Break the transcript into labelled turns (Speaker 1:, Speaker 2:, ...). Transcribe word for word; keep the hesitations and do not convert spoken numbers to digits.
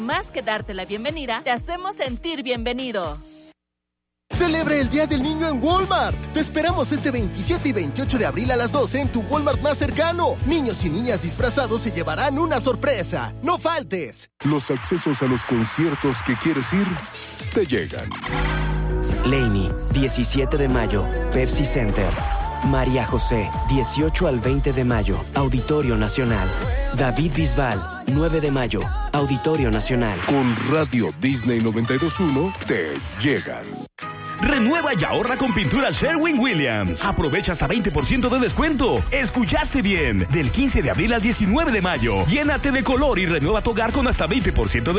Speaker 1: Más que darte la bienvenida, te hacemos sentir bienvenido.
Speaker 2: Celebra el Día del Niño en Walmart. Te esperamos este veintisiete y veintiocho de abril a las doce en tu Walmart más cercano. Niños y niñas disfrazados se llevarán una sorpresa. ¡No faltes!
Speaker 3: Los accesos a los conciertos que quieres ir te llegan.
Speaker 4: Laney, diecisiete de mayo, Pepsi Center. María José, dieciocho al veinte de mayo, Auditorio Nacional. David Bisbal, nueve de mayo, Auditorio Nacional.
Speaker 3: Con Radio Disney noventa y dos punto uno te llegan.
Speaker 5: Renueva y ahorra con Pinturas Sherwin-Williams. Aprovecha hasta veinte por ciento de descuento. ¿Escuchaste bien? Del quince de abril al diecinueve de mayo. Llénate de color y renueva tu hogar con hasta veinte por ciento de